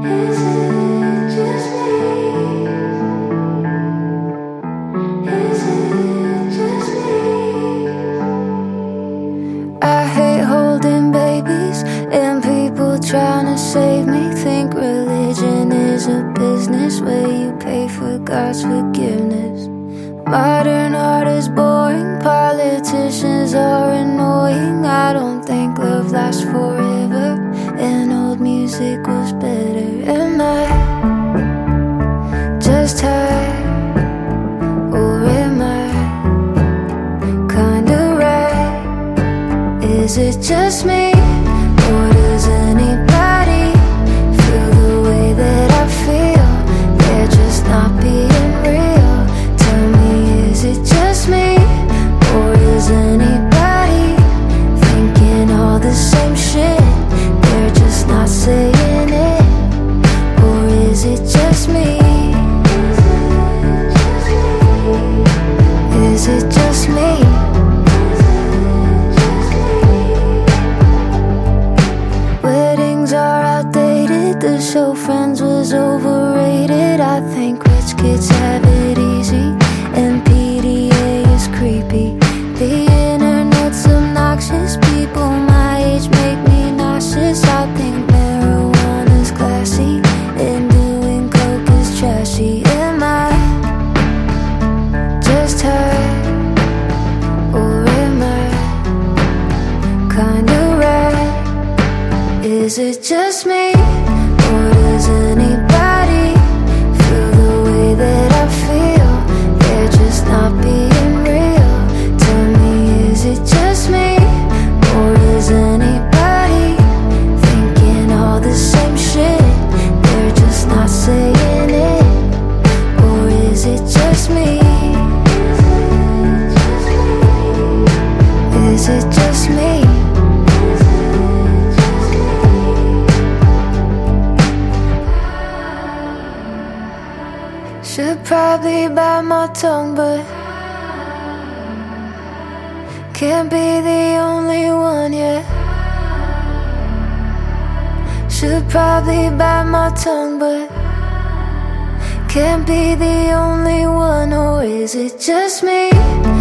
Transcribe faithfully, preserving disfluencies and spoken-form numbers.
Is it just me? Is it just me? I hate holding babies and people trying to save me. Think religion is a business where you pay for God's forgiveness. Modern art is boring, politicians are annoying. I don't think love lasts forever, and old music was better. Am I just tired, or am I kinda right? Is it just me, or does anybody feel the way that I feel? They're just not being real. Tell me, is it just me, or is anybody thinking all the same shit? They're just not saying it. Or is it just me? Is it just me? Weddings are outdated, the show Friends was overrated. I think rich kids have it easy, and P D A is creepy. The internet's obnoxious, people my age make me nauseous. I think marijuana's classy, and doing coke is trashy. Am I just tired, or am I kinda right? Is it just me, or does anybody feel the way that I feel? They're just not being real. Tell me, is it just me, or is anybody thinking all the same shit? They're just not saying it. Or is it just me? Is it just me? Should probably bite my tongue, but can't be the only one yet. Should probably bite my tongue, but can't be the only one. Or is it just me?